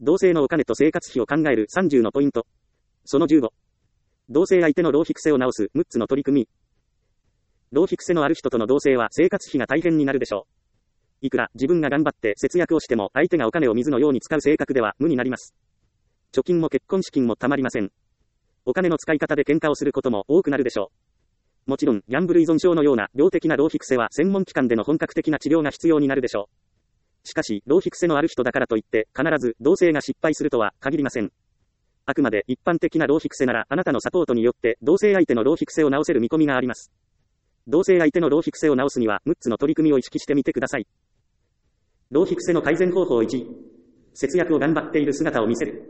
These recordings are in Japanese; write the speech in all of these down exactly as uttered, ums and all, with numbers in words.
同性のお金と生活費を考えるさんじゅうのポイント。そのじゅうご。同性相手の浪費癖を直すむっつの取り組み。浪費癖のある人との同棲は生活費が大変になるでしょう。いくら自分が頑張って節約をしても相手がお金を水のように使う性格では無になります。貯金も結婚資金もたまりません。お金の使い方で喧嘩をすることも多くなるでしょう。もちろん、ギャンブル依存症のような病的な浪費癖は専門機関での本格的な治療が必要になるでしょう。しかし、浪費癖のある人だからといって、必ず同棲が失敗するとは限りません。あくまで一般的な浪費癖なら、あなたのサポートによって、同棲相手の浪費癖を直せる見込みがあります。同棲相手の浪費癖を直すには、むっつの取り組みを意識してみてください。浪費癖の改善方法いち、節約を頑張っている姿を見せる。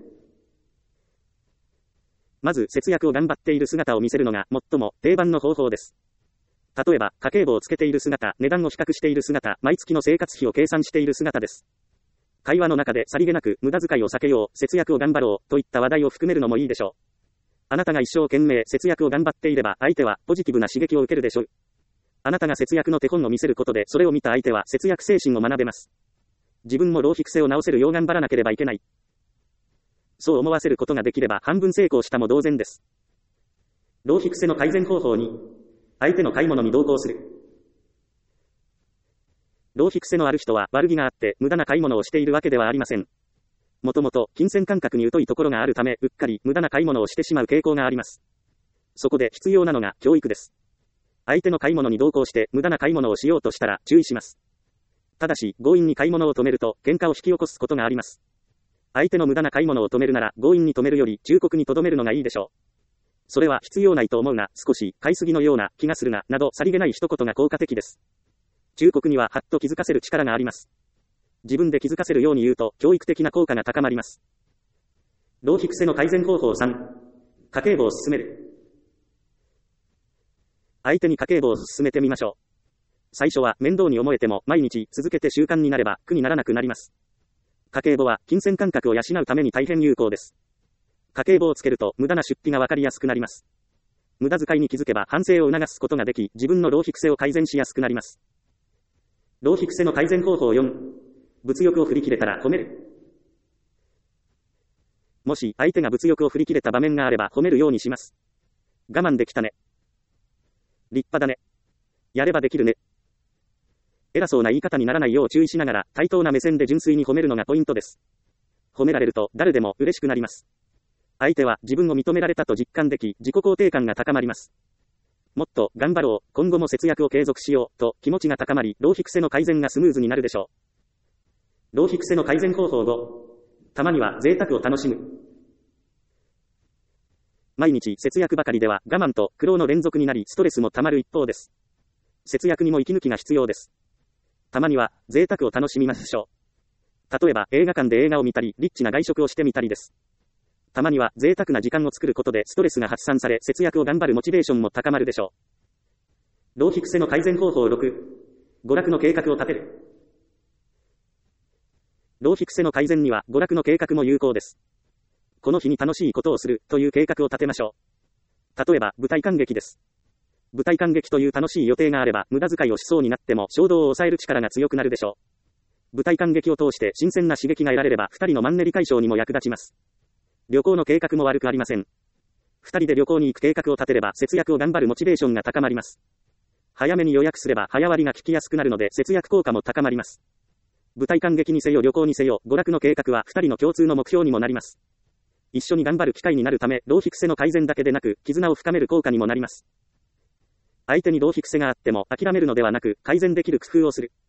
まず、節約を頑張っている姿を見せるのが最も定番の方法です。例えば、家計簿をつけている姿、値段を比較している姿、毎月の生活費を計算している姿です。会話の中でさりげなく無駄遣いを避けよう、節約を頑張ろうといった話題を含めるのもいいでしょう。あなたが一生懸命節約を頑張っていれば、相手はポジティブな刺激を受けるでしょう。あなたが節約の手本を見せることで、それを見た相手は節約精神を学べます。自分も浪費癖を直せるよう頑張らなければいけない。そう思わせることができれば半分成功したも同然です。浪費癖の改善方法に、相手の買い物に同行する。浪費癖のある人は悪気があって無駄な買い物をしているわけではありません。もともと金銭感覚に疎いところがあるため、うっかり無駄な買い物をしてしまう傾向があります。そこで必要なのが教育です。相手の買い物に同行して無駄な買い物をしようとしたら注意します。ただし、強引に買い物を止めると喧嘩を引き起こすことがあります。相手の無駄な買い物を止めるなら強引に止めるより忠告に留めるのがいいでしょう。それは必要ないと思うが、少し買いすぎのような気がするが、などさりげない一言が効果的です。忠告にははっと気づかせる力があります。自分で気づかせるように言うと教育的な効果が高まります。浪費癖の改善方法さん、家計簿を進める。相手に家計簿を進めてみましょう。最初は面倒に思えても毎日続けて習慣になれば苦にならなくなります。家計簿は金銭感覚を養うために大変有効です。家計簿をつけると無駄な出費がわかりやすくなります。無駄遣いに気づけば反省を促すことができ、自分の浪費癖を改善しやすくなります。浪費癖の改善方法よん、物欲を振り切れたら褒める。もし相手が物欲を振り切れた場面があれば褒めるようにします。我慢できたね。立派だね。やればできるね。偉そうな言い方にならないよう注意しながら、対等な目線で純粋に褒めるのがポイントです。褒められると誰でも嬉しくなります。相手は自分を認められたと実感でき、自己肯定感が高まります。もっと頑張ろう、今後も節約を継続しようと気持ちが高まり、浪費癖の改善がスムーズになるでしょう。浪費癖の改善方法ご、たまには贅沢を楽しむ。毎日節約ばかりでは我慢と苦労の連続になり、ストレスもたまる一方です。節約にも息抜きが必要です。たまには贅沢を楽しみましょう。例えば映画館で映画を見たり、リッチな外食をしてみたりです。たまには贅沢な時間を作ることでストレスが発散され、節約を頑張るモチベーションも高まるでしょう。浪費癖の改善方法ろく、娯楽の計画を立てる。浪費癖の改善には娯楽の計画も有効です。この日に楽しいことをするという計画を立てましょう。例えば舞台観劇です。舞台観劇という楽しい予定があれば、無駄遣いをしそうになっても衝動を抑える力が強くなるでしょう。舞台観劇を通して新鮮な刺激が得られれば、二人のマンネリ解消にも役立ちます。旅行の計画も悪くありません。二人で旅行に行く計画を立てれば、節約を頑張るモチベーションが高まります。早めに予約すれば早割が効きやすくなるので、節約効果も高まります。舞台観劇にせよ旅行にせよ、娯楽の計画は二人の共通の目標にもなります。一緒に頑張る機会になるため、浪費癖の改善だけでなく、絆を深める効果にもなります。相手に浪費癖があっても諦めるのではなく、改善できる工夫をする。